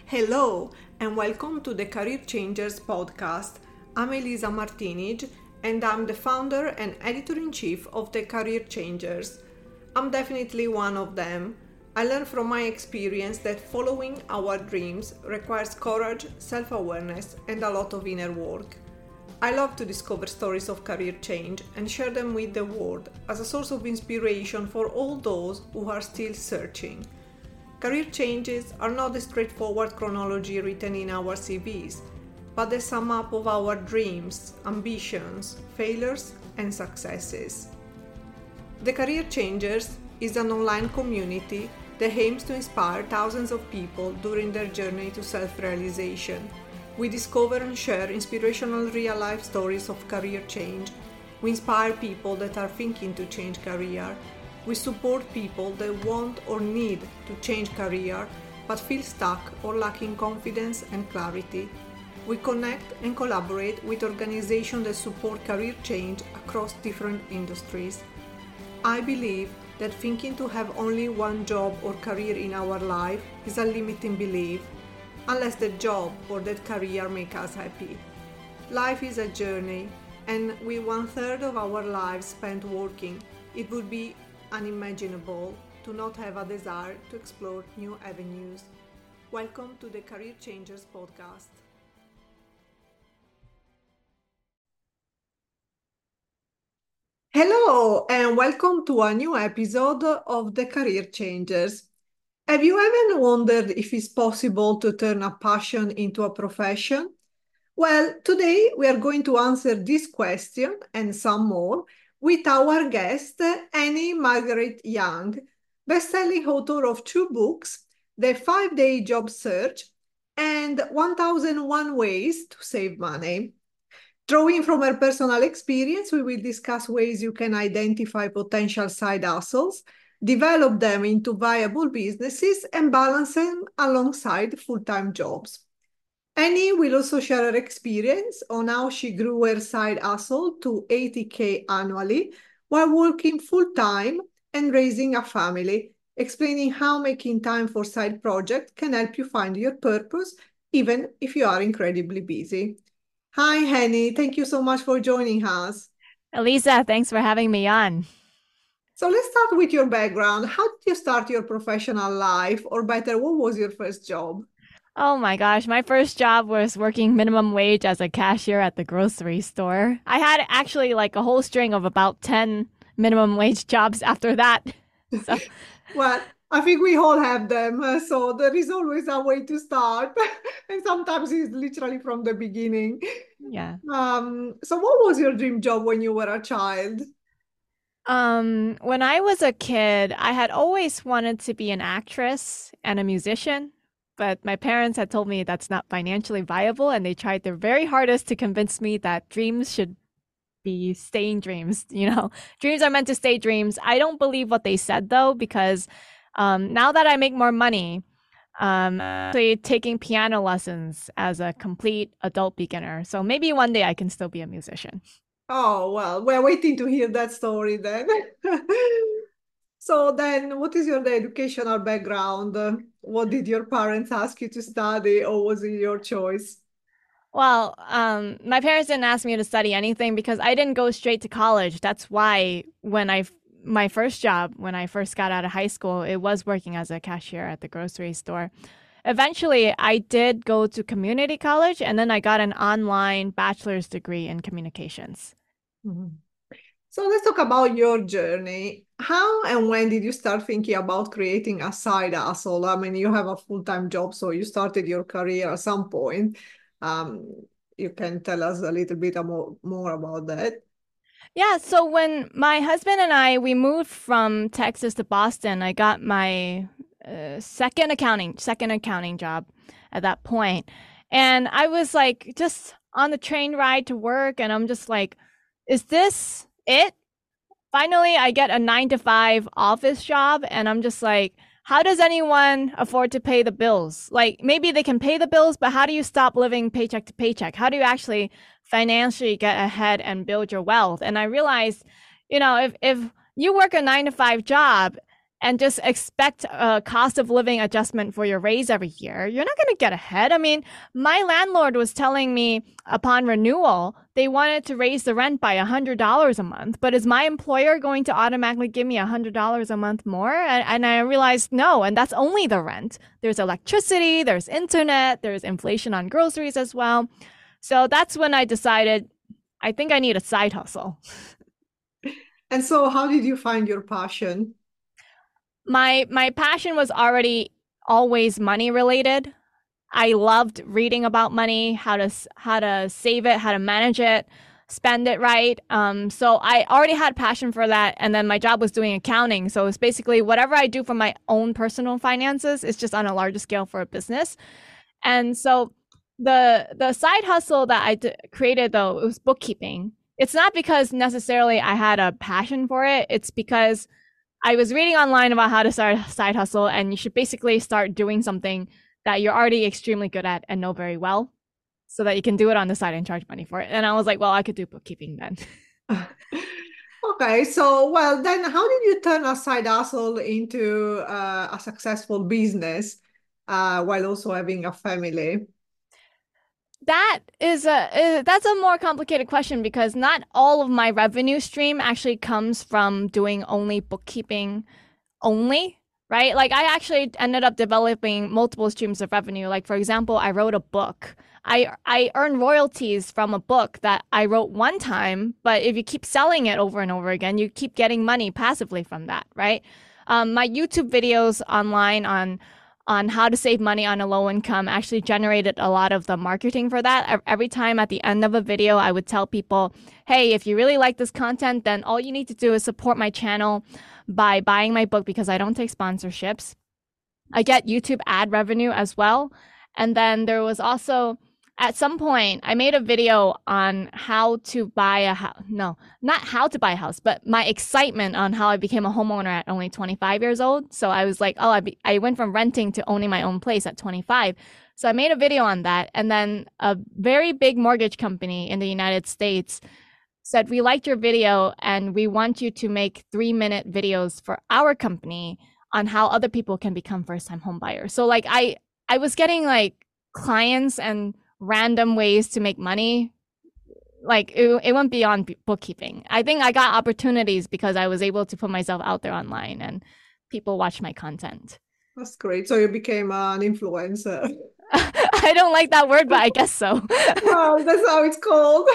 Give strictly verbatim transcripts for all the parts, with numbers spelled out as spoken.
Hello and welcome to the Career Changers podcast. I'm Elisa Martinez and I'm the founder and editor-in-chief of the Career Changers. I'm definitely one of them. I learned from my experience that following our dreams requires courage, self-awareness, and a lot of inner work. I love to discover stories of career change and share them with the world as a source of inspiration for all those who are still searching. Career changes are not the straightforward chronology written in our C Vs, but the sum up of our dreams, ambitions, failures, and successes. The Career Changers is an online community that aims to inspire thousands of people during their journey to self-realization. We discover and share inspirational real-life stories of career change. We inspire people that are thinking to change career. We support people that want or need to change career but feel stuck or lacking confidence and clarity. We connect and collaborate with organizations that support career change across different industries. I believe that thinking to have only one job or career in our life is a limiting belief, unless the job or that career make us happy. Life is a journey, and with one third of our lives spent working, it would be unimaginable to not have a desire to explore new avenues. Welcome to the Career Changers podcast. Hello and welcome to a new episode of the Career Changers. Have you ever wondered if it's possible to turn a passion into a profession? Well, today we are going to answer this question and some more with our guest, Annie Margaret Young, best-selling author of two books, The Five-Day Job Search and one thousand one Ways to Save Money. Drawing from her personal experience, we will discuss ways you can identify potential side hustles, develop them into viable businesses, and balance them alongside full-time jobs. Annie will also share her experience on how she grew her side hustle to eighty K annually while working full-time and raising a family, explaining how making time for side projects can help you find your purpose, even if you are incredibly busy. Hi, Annie. Thank you so much for joining us. Elisa, thanks for having me on. So let's start with your background. How did you start your professional life? Or better, what was your first job? Oh my gosh, my first job was working minimum wage as a cashier at the grocery store. I had actually like a whole string of about ten minimum wage jobs after that. So. Well, I think we all have them. Uh, so there is always a way to start. And sometimes it's literally from the beginning. Yeah. Um, so what was your dream job when you were a child? Um, when I was a kid, I had always wanted to be an actress and a musician. But my parents had told me that's not financially viable, and they tried their very hardest to convince me that dreams should be staying dreams. You know, dreams are meant to stay dreams. I don't believe what they said, though, because um, now that I make more money, um, I'm actually taking piano lessons as a complete adult beginner. So maybe one day I can still be a musician. Oh, well, we're waiting to hear that story then. So then, what is your educational background? What did your parents ask you to study, or was it your choice? Well, um, my parents didn't ask me to study anything because I didn't go straight to college. That's why when I my first job, when I first got out of high school, it was working as a cashier at the grocery store. Eventually, I did go to community college, and then I got an online bachelor's degree in communications. Mm-hmm. So let's talk about your journey. How and when did you start thinking about creating a side hustle? I mean, you have a full-time job, so you started your career at some point. Um, you can tell us a little bit more, more about that. Yeah, so when my husband and I, we moved from Texas to Boston, I got my uh, second accounting, second accounting job at that point. And I was like just on the train ride to work, and I'm just like, is this it? Finally, I get a nine to five office job, and I'm just like, how does anyone afford to pay the bills? Like, maybe they can pay the bills, but how do you stop living paycheck to paycheck? How do you actually financially get ahead and build your wealth? And I realized, you know, if, if you work a nine to five job and just expect a cost of living adjustment for your raise every year, you're not going to get ahead. I mean, my landlord was telling me upon renewal, they wanted to raise the rent by one hundred dollars a month. But is my employer going to automatically give me one hundred dollars a month more? And, and I realized no, and that's only the rent. There's electricity, there's internet, there's inflation on groceries as well. So that's when I decided, I think I need a side hustle. And so how did you find your passion? My my passion was already always money related. I loved reading about money, how to how to save it, how to manage it, spend it right. Um, so I already had passion for that, and then my job was doing accounting. So it's basically whatever I do for my own personal finances is just on a larger scale for a business. And so the the side hustle that I d- created though, it was bookkeeping. It's not because necessarily I had a passion for it. It's because I was reading online about how to start a side hustle, and you should basically start doing something that you're already extremely good at and know very well so that you can do it on the side and charge money for it. And I was like, well, I could do bookkeeping then. Okay, so well, then how did you turn a side hustle into uh, a successful business uh, while also having a family? That is a that's a more complicated question because not all of my revenue stream actually comes from doing only bookkeeping only, right? Like I actually ended up developing multiple streams of revenue. Like for example, I wrote a book. I I earn royalties from a book that I wrote one time, but if you keep selling it over and over again, you keep getting money passively from that, right? Um, my YouTube videos online on on how to save money on a low income actually generated a lot of the marketing for that. Every time at the end of a video, I would tell people, hey, if you really like this content, then all you need to do is support my channel by buying my book because I don't take sponsorships. I get YouTube ad revenue as well. And then there was also, at some point, I made a video on how to buy a house. No, not how to buy a house, but my excitement on how I became a homeowner at only twenty-five years old. So I was like, oh, I, be- I went from renting to owning my own place at twenty-five. So I made a video on that. And then a very big mortgage company in the United States said, we liked your video and we want you to make three minute videos for our company on how other people can become first time home buyers. So like I, I was getting like clients and random ways to make money. Like it, it went beyond bookkeeping. I think I got opportunities because I was able to put myself out there online and people watch my content. That's great. So you became an influencer. I don't like that word, but I guess so. Well, that's how it's called.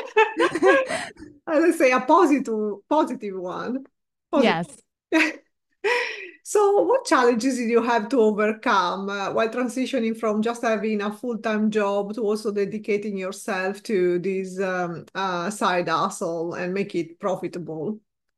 Let's say a positive, positive one. Positive. Yes. So what challenges did you have to overcome uh, while transitioning from just having a full-time job to also dedicating yourself to this um, uh, side hustle and make it profitable?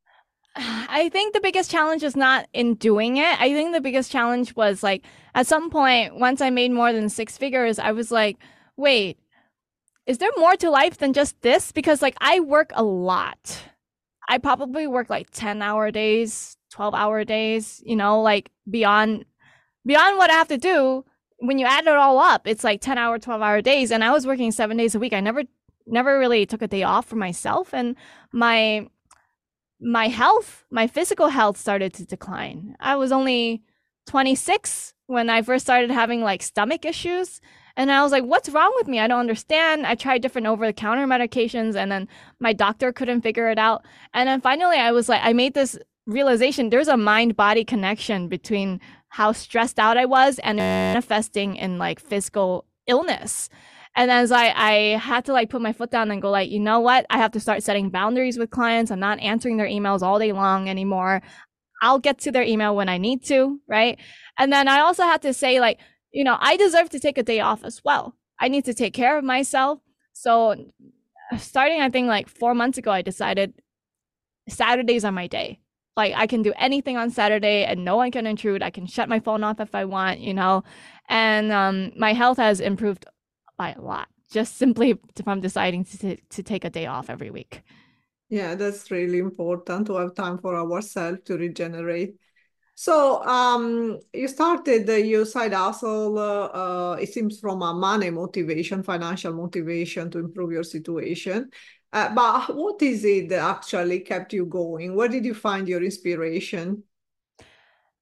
I think the biggest challenge is not in doing it. I think the biggest challenge was like at some point, once I made more than six figures, I was like, wait, is there more to life than just this? Because like I work a lot. I probably work like ten hour days, twelve hour days, you know, like beyond beyond what I have to do. When you add it all up, it's like ten hour, twelve hour days. And I was working seven days a week. I never never really took a day off for myself. And my my health, my physical health started to decline. I was only twenty-six when I first started having like stomach issues. And I was like, what's wrong with me? I don't understand. I tried different over-the-counter medications and then my doctor couldn't figure it out. And then finally I was like, I made this realization, there's a mind-body connection between how stressed out I was and manifesting in like physical illness. And as I, I had to like put my foot down and go like, you know what? I have to start setting boundaries with clients. I'm not answering their emails all day long anymore. I'll get to their email when I need to, right? And then I also had to say like, you know, I deserve to take a day off as well. I need to take care of myself. So starting, I think like four months ago, I decided Saturdays are my day. Like I can do anything on Saturday and no one can intrude. I can shut my phone off if I want, you know, and um, my health has improved by a lot, just simply from deciding to, to take a day off every week. Yeah, that's really important to have time for ourselves to regenerate. So um, you started uh, your side hustle, uh, uh, it seems from a money motivation, financial motivation to improve your situation. Uh, but what is it that actually kept you going? Where did you find your inspiration?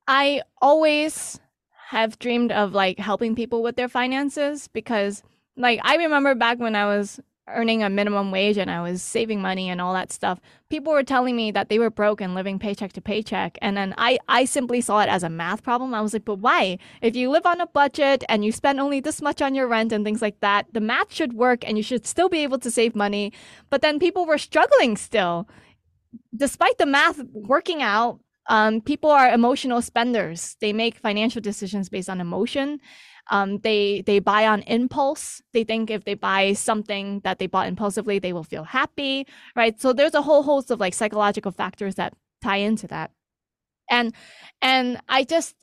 I always have dreamed of like helping people with their finances because like I remember back when I was earning a minimum wage and I was saving money and all that stuff, people were telling me that they were broke and living paycheck to paycheck. And then I, I simply saw it as a math problem. I was like, but why? If you live on a budget and you spend only this much on your rent and things like that, the math should work and you should still be able to save money. But then people were struggling still. Despite the math working out, um, people are emotional spenders. They make financial decisions based on emotion. Um, they they buy on impulse. They think if they buy something that they bought impulsively, they will feel happy, right? So there's a whole host of like psychological factors that tie into that. And and I just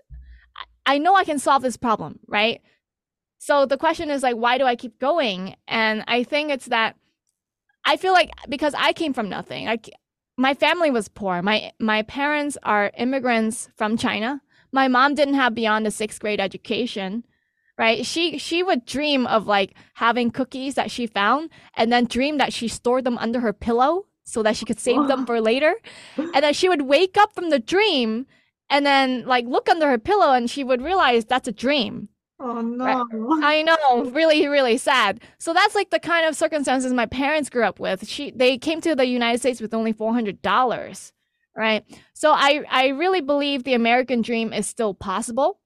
I know I can solve this problem, right? So the question is like, why do I keep going? And I think it's that I feel like because I came from nothing. I, my family was poor. My my parents are immigrants from China. My mom didn't have beyond a sixth grade education. Right? She she would dream of like having cookies that she found and then dream that she stored them under her pillow so that she could save them for later. And then she would wake up from the dream and then like look under her pillow and she would realize that's a dream. Oh no. Right? I know, really, really sad. So that's like the kind of circumstances my parents grew up with. She they came to the United States with only four hundred dollars, right? So I I really believe the American dream is still possible.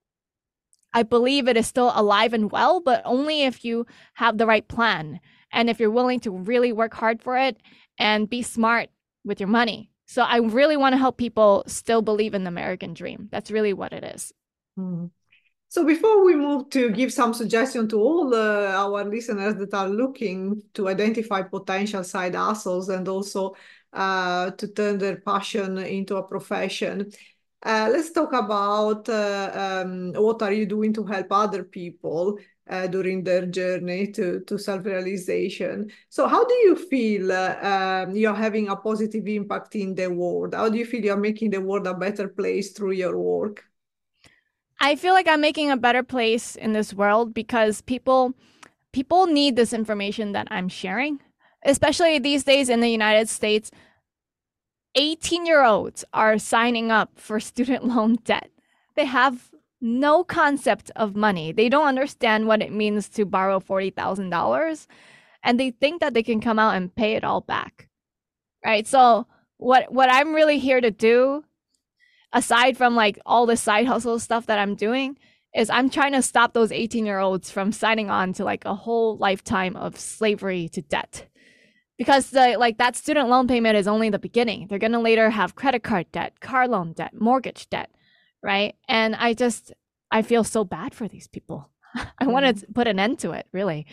I believe it is still alive and well, but only if you have the right plan and if you're willing to really work hard for it and be smart with your money. So I really want to help people still believe in the American dream. That's really what it is. Mm. So before we move to give some suggestion to all uh, our listeners that are looking to identify potential side hustles and also uh, to turn their passion into a profession, Uh, let's talk about uh, um, what are you doing to help other people uh, during their journey to, to self-realization. So how do you feel uh, um, you're having a positive impact in the world? How do you feel you're making the world a better place through your work? I feel like I'm making a better place in this world because people people need this information that I'm sharing, especially these days in the United States. eighteen-year-olds are signing up for student loan debt. They have no concept of money. They don't understand what it means to borrow forty thousand dollars, and they think that they can come out and pay it all back, right? So what what I'm really here to do, aside from like all the side hustle stuff that I'm doing, is I'm trying to stop those eighteen-year-olds from signing on to like a whole lifetime of slavery to debt. Because the like that student loan payment is only the beginning. They're going to later have credit card debt, car loan debt, mortgage debt, right? And I just, I feel so bad for these people. I mm. want to put an end to it, really.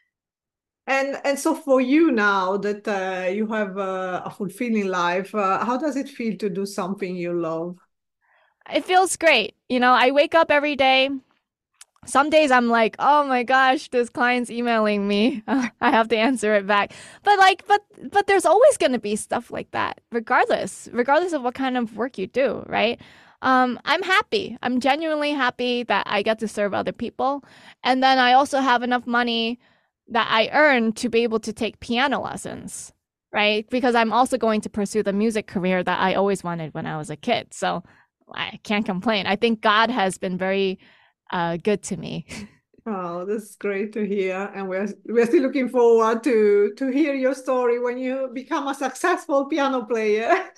And and so for you now that uh, you have uh, a fulfilling life, uh, how does it feel to do something you love? It feels great. You know, I wake up every day. Some days I'm like, oh my gosh, this client's emailing me. I have to answer it back. But like, but but there's always going to be stuff like that, regardless, regardless of what kind of work you do, right? Um, I'm happy. I'm genuinely happy that I get to serve other people. And then I also have enough money that I earn to be able to take piano lessons, right? Because I'm also going to pursue the music career that I always wanted when I was a kid. So I can't complain. I think God has been very Uh, good to me. Oh, that's great to hear. And we're we're still looking forward to to hear your story when you become a successful piano player.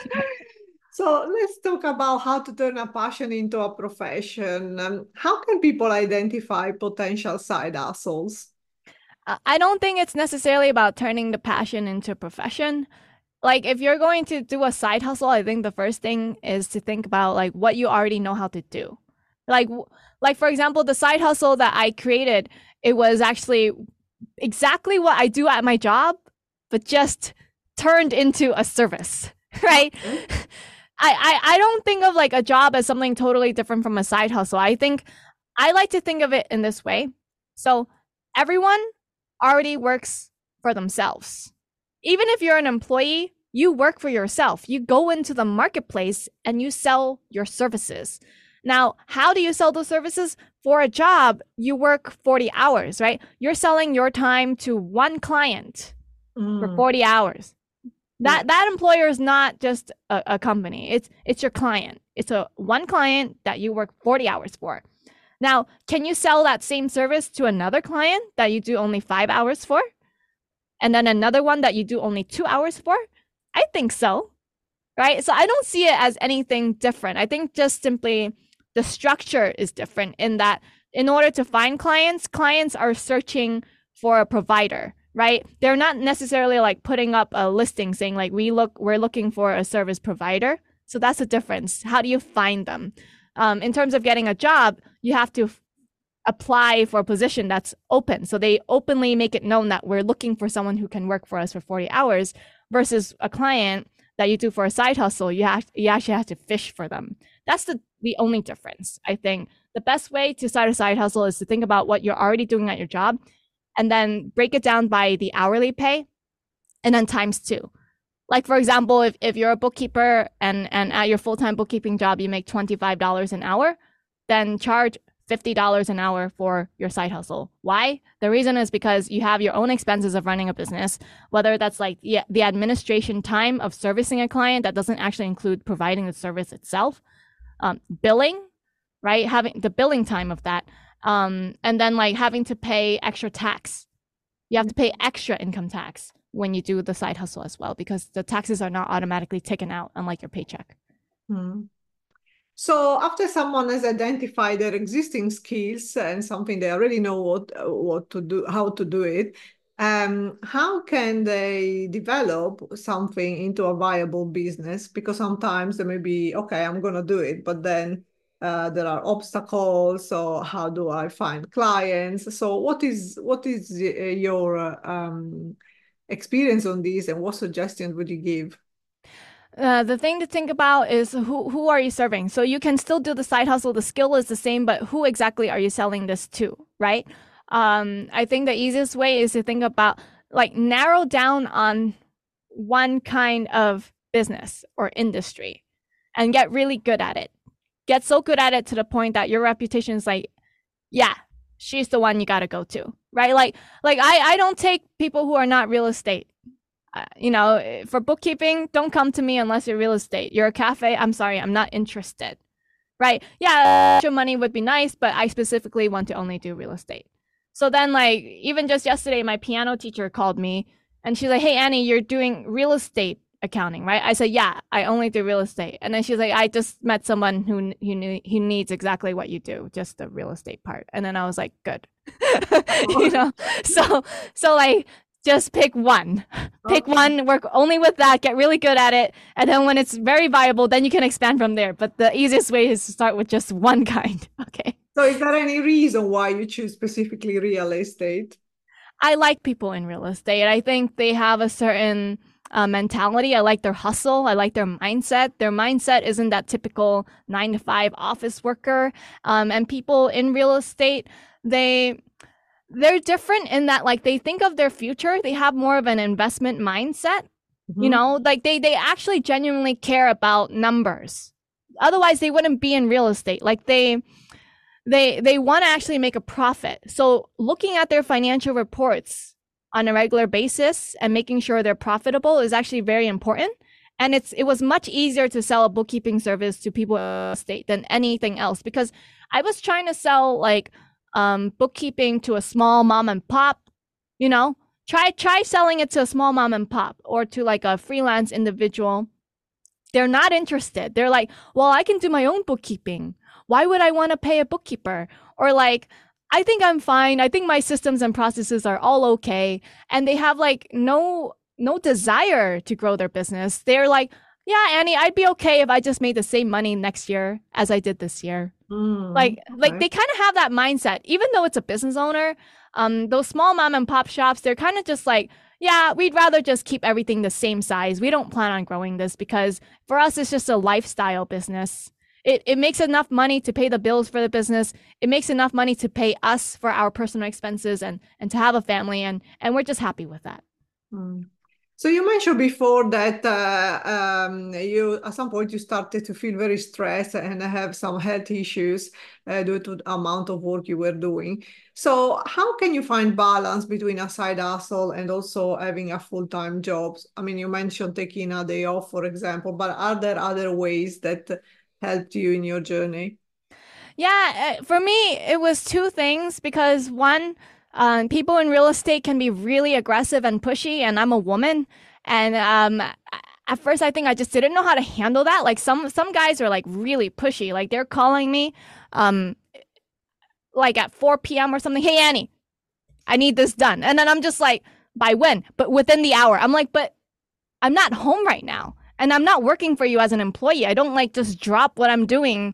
So let's talk about how to turn a passion into a profession. Um, how can people identify potential side hustles? I don't think it's necessarily about turning the passion into a profession. Like if you're going to do a side hustle, I think the first thing is to think about like what you already know how to do. Like, like for example, the side hustle that I created, it was actually exactly what I do at my job, but just turned into a service, right? I, I, I don't think of like a job as something totally different from a side hustle. I think I like to think of it in this way. So everyone already works for themselves. Even if you're an employee, you work for yourself. You go into the marketplace and you sell your services. Now, how do you sell those services? For a job, you work forty hours, right? You're selling your time to one client mm. for forty hours. That Yeah. that employer is not just a, a company. It's it's your client. It's a one client that you work forty hours for. Now, can you sell that same service to another client that you do only five hours for? And then another one that you do only two hours for? I think so, right? So I don't see it as anything different. I think just simply the structure is different in that in order to find clients, clients are searching for a provider, right? They're not necessarily like putting up a listing saying like we look we're looking for a service provider. So that's the difference. How do you find them? Um, in terms of getting a job, you have to f- apply for a position that's open. So they openly make it known that we're looking for someone who can work for us for forty hours versus a client that you do for a side hustle. You have you actually have to fish for them. That's the, the only difference. I think the best way to start a side hustle is to think about what you're already doing at your job and then break it down by the hourly pay and then times two. Like, for example, if, if you're a bookkeeper and, and at your full-time bookkeeping job, you make twenty-five dollars an hour, then charge fifty dollars an hour for your side hustle. Why? The reason is because you have your own expenses of running a business, whether that's like the, the administration time of servicing a client that doesn't actually include providing the service itself, um, billing, right? Having the billing time of that. Um, and then like having to pay extra tax. You have to pay extra income tax when you do the side hustle as well, because the taxes are not automatically taken out, unlike your paycheck. Hmm. So after someone has identified their existing skills and something they already know what what to do, how to do it, um, how can they develop something into a viable business? Because sometimes they may be, okay, I'm gonna do it, but then uh, there are obstacles. So how do I find clients? So what is what is uh, your uh, um, experience on this, and what suggestions would you give? Uh, the thing to think about is who who are you serving? So you can still do the side hustle. The skill is the same, but who exactly are you selling this to, right? Um, I think the easiest way is to think about like narrow down on one kind of business or industry and get really good at it. Get so good at it to the point that your reputation is like, yeah, she's the one you got to go to, right? Like, like I, I don't take people who are not real estate. Uh, you know, for bookkeeping, don't come to me unless you're real estate. You're a cafe. I'm sorry, I'm not interested, right? Yeah, extra money would be nice, but I specifically want to only do real estate. So then, like, even just yesterday, my piano teacher called me and she's like, hey, Annie, you're doing real estate accounting, right? I said, yeah, I only do real estate. And then she's like, I just met someone who who, knew, who needs exactly what you do, just the real estate part. And then I was like, good. You know, so so like just pick one. Pick Okay. one, work only with that, get really good at it. And then when it's very viable, then you can expand from there. But the easiest way is to start with just one kind. Okay. So is there any reason why you choose specifically real estate? I like people in real estate. I think they have a certain uh, mentality. I like their hustle. I like their mindset. Their mindset isn't that typical nine to five office worker. Um, and people in real estate, they they're different in that like they think of their future. They have more of an investment mindset. Mm-hmm. You know, like they they actually genuinely care about numbers. Otherwise, they wouldn't be in real estate. Like they they they want to actually make a profit. So looking at their financial reports on a regular basis and making sure they're profitable is actually very important. And it's it was much easier to sell a bookkeeping service to people in real estate than anything else, because I was trying to sell like um, bookkeeping to a small mom and pop. You know, try try selling it to a small mom and pop or to like a freelance individual. They're not interested. They're like, well, I can do my own bookkeeping. Why would I want to pay a bookkeeper? Or like, I think I'm fine. I think my systems and processes are all okay. And they have like no no desire to grow their business. They're like, yeah, Annie, I'd be okay if I just made the same money next year as I did this year. Mm, Like, okay. like they kind of have that mindset, even though it's a business owner. Um, those small mom and pop shops, they're kind of just like, yeah, we'd rather just keep everything the same size. We don't plan on growing this because for us, it's just a lifestyle business. It it makes enough money to pay the bills for the business. It makes enough money to pay us for our personal expenses and and to have a family, and and we're just happy with that. Mm. So you mentioned before that uh, um, you at some point you started to feel very stressed and have some health issues uh, due to the amount of work you were doing. So how can you find balance between a side hustle and also having a full-time job? I mean, you mentioned taking a day off, for example, but are there other ways that helped you in your journey? Yeah, uh, for me, it was two things because one, um, people in real estate can be really aggressive and pushy, and I'm a woman. And um, at first, I think I just didn't know how to handle that. Like some some guys are like really pushy, like they're calling me, um, like at four p m or something. Hey Annie, I need this done, and then I'm just like, by when? But within the hour. I'm like, but I'm not home right now, and I'm not working for you as an employee. I don't like just drop what I'm doing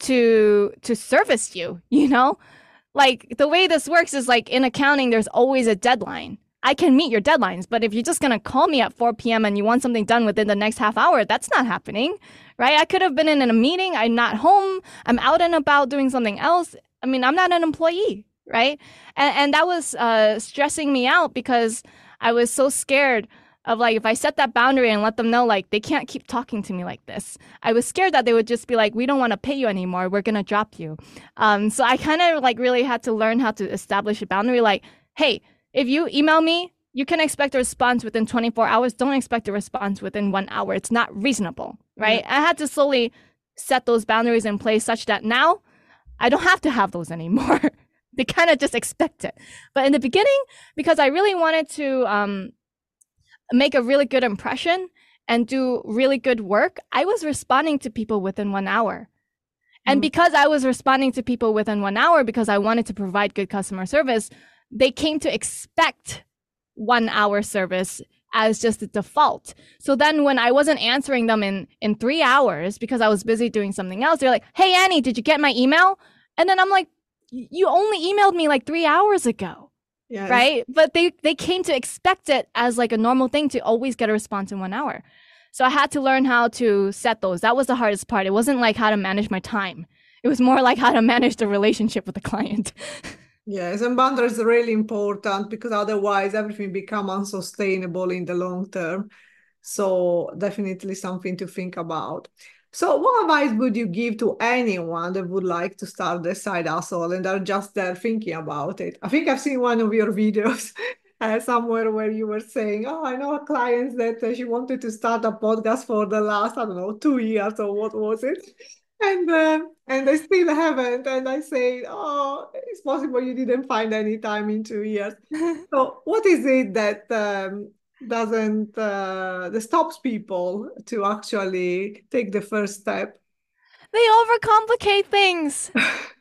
to to service you, you know? Like the way this works is like in accounting there's always a deadline. I can meet your deadlines, but if you're just going to call me at four p m and you want something done within the next half hour, that's not happening, right? I could have been in a meeting, I'm not home, I'm out and about doing something else. I mean, I'm not an employee, right? And and that was uh stressing me out because I was so scared of like if I set that boundary and let them know like they can't keep talking to me like this. I was scared that they would just be like, we don't want to pay you anymore. We're gonna drop you. Um, so I kind of like really had to learn how to establish a boundary. Like, hey, if you email me, you can expect a response within twenty-four hours. Don't expect a response within one hour. It's not reasonable, right? Yeah. I had to slowly set those boundaries in place such that now I don't have to have those anymore. They kind of just expect it. But in the beginning, because I really wanted to um, make a really good impression and do really good work, I was responding to people within one hour. And because I was responding to people within one hour, because I wanted to provide good customer service, they came to expect one hour service as just the default. So then when I wasn't answering them in, in three hours because I was busy doing something else, they're like, hey, Annie, did you get my email? And then I'm like, you only emailed me like three hours ago. Yes. Right? But they, they came to expect it as like a normal thing to always get a response in one hour. So I had to learn how to set those. That was the hardest part. It wasn't like how to manage my time. It was more like how to manage the relationship with the client. Yes, and boundaries are really important because otherwise everything becomes unsustainable in the long term. So definitely something to think about. So what advice would you give to anyone that would like to start their side hustle and are just there thinking about it? I think I've seen one of your videos uh, somewhere where you were saying, oh, I know a client that uh, she wanted to start a podcast for the last, I don't know, two years or what was it? And uh, and I still haven't. And I say, oh, it's possible you didn't find any time in two years. So what is it that um, doesn't uh, that stops people to actually take the first step? They overcomplicate things.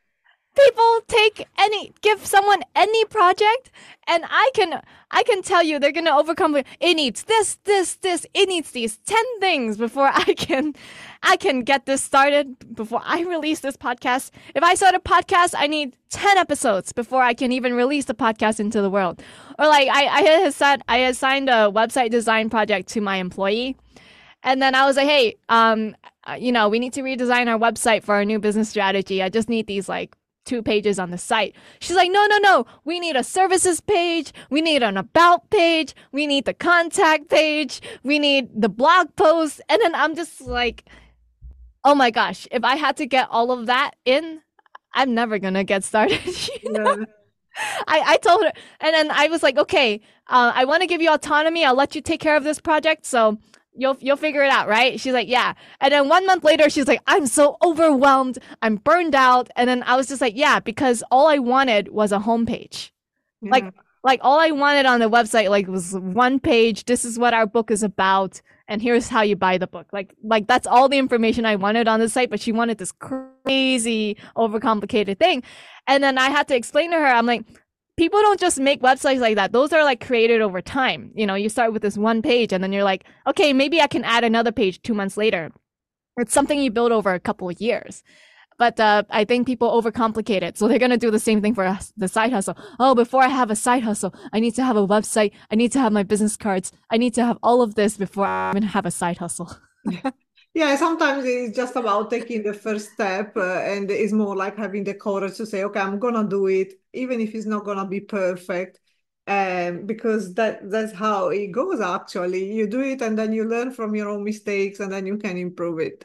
People take any give someone any project and I can I can tell you they're gonna overcomplicate. It needs this, this, this, it needs these ten things before I can I can get this started, before I release this podcast. If I start a podcast, I need ten episodes before I can even release the podcast into the world. Or like I, I had said I assigned a website design project to my employee. And then I was like, hey, um, you know, we need to redesign our website for our new business strategy. I just need these like two pages on the site. She's like, no, no, no. We need a services page. We need an about page. We need the contact page. We need the blog post. And then I'm just like, oh my gosh, if I had to get all of that in, I'm never going to get started. you know? Yeah. I, I told her, and then I was like, okay, uh, I want to give you autonomy. I'll let you take care of this project. So You'll you'll figure it out, right? She's like, yeah. And then one month later, she's like, I'm so overwhelmed. I'm burned out. And then I was just like, yeah, because all I wanted was a homepage. Yeah. Like, like all I wanted on the website, like, was one page. This is what our book is about. And here's how you buy the book. Like, like that's all the information I wanted on the site. But she wanted this crazy, overcomplicated thing. And then I had to explain to her, I'm like, people don't just make websites like that. Those are like created over time. You know, you start with this one page and then you're like, okay, maybe I can add another page two months later. It's something you build over a couple of years. But uh, I think people overcomplicate it. So they're going to do the same thing for us, the side hustle. Oh, before I have a side hustle, I need to have a website. I need to have my business cards. I need to have all of this before I'm going to have a side hustle. Yeah, sometimes it's just about taking the first step uh, and it's more like having the courage to say, okay, I'm going to do it, even if it's not going to be perfect. um, because that that's how it goes actually. You do it and then you learn from your own mistakes and then you can improve it.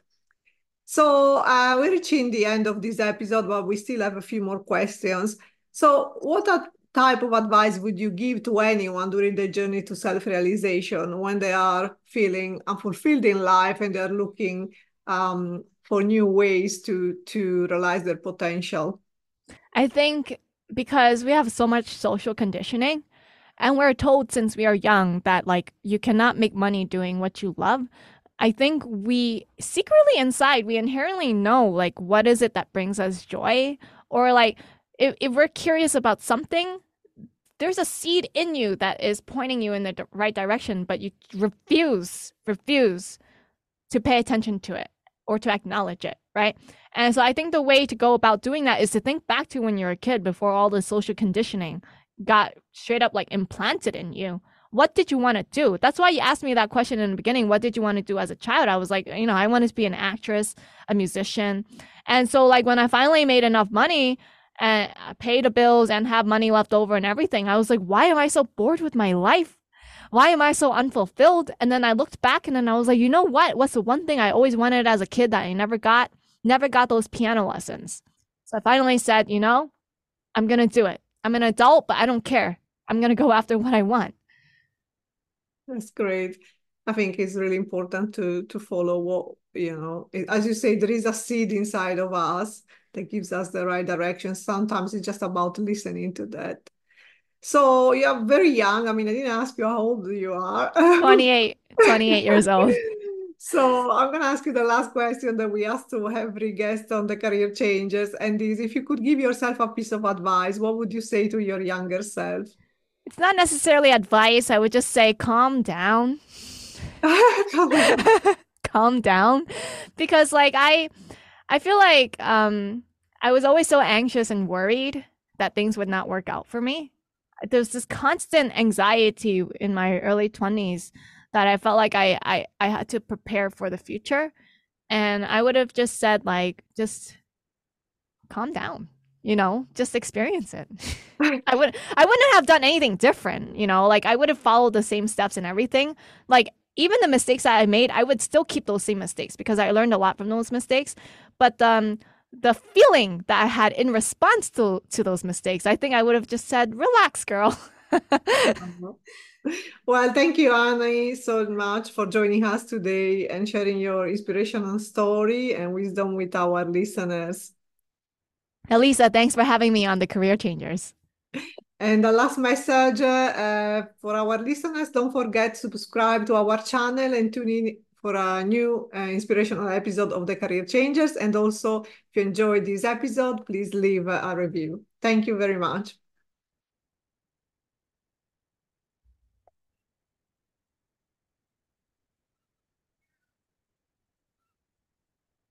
So uh, we're reaching the end of this episode, but we still have a few more questions. So what a- type of advice would you give to anyone during the journey to self-realization when they are feeling unfulfilled in life and they're looking um, for new ways to to realize their potential? I think because we have so much social conditioning and we're told since we are young that like you cannot make money doing what you love. I think we secretly inside we inherently know like what is it that brings us joy, or like if, if we're curious about something, there's a seed in you that is pointing you in the right direction, but you refuse refuse to pay attention to it or to acknowledge it, right? And so I think the way to go about doing that is to think back to when you were a kid before all the social conditioning got straight up like implanted in you. What did you want to do? That's why you asked me that question in the beginning. What did you want to do as a child? I was like, you know, I wanted to be an actress, a musician. And so like when I finally made enough money and pay the bills and have money left over and everything, I was like, why am I so bored with my life? Why am I so unfulfilled? And then I looked back and then I was like, you know what? What's the one thing I always wanted as a kid that I never got? Never got those piano lessons. So I finally said, you know, I'm going to do it. I'm an adult, but I don't care. I'm going to go after what I want. That's great. I think it's really important to to follow what, you know, as you say, there is a seed inside of us that gives us the right direction. Sometimes it's just about listening to that. So you're very young. I mean, I didn't ask you how old you are. twenty-eight, twenty-eight years old. So I'm going to ask you the last question that we asked to every guest on the Career Changers, and is if you could give yourself a piece of advice, what would you say to your younger self? It's not necessarily advice. I would just say calm down. Calm down. Because like I I feel like um I was always so anxious and worried that things would not work out for me. There's this constant anxiety in my early twenties that I felt like I, I, I had to prepare for the future. And I would have just said, like, just calm down, you know, just experience it. I would I wouldn't have done anything different, you know, like I would have followed the same steps and everything. Like even the mistakes that I made, I would still keep those same mistakes because I learned a lot from those mistakes. But um the feeling that I had in response to to those mistakes, I think I would have just said, relax, girl. Well, thank you, Annie, so much for joining us today and sharing your inspirational story and wisdom with our listeners. Elisa, thanks for having me on the Career Changers. And the last message uh, for our listeners, don't forget to subscribe to our channel and tune in for a new uh, inspirational episode of the Career Changers. And also, if you enjoyed this episode, please leave a review. Thank you very much.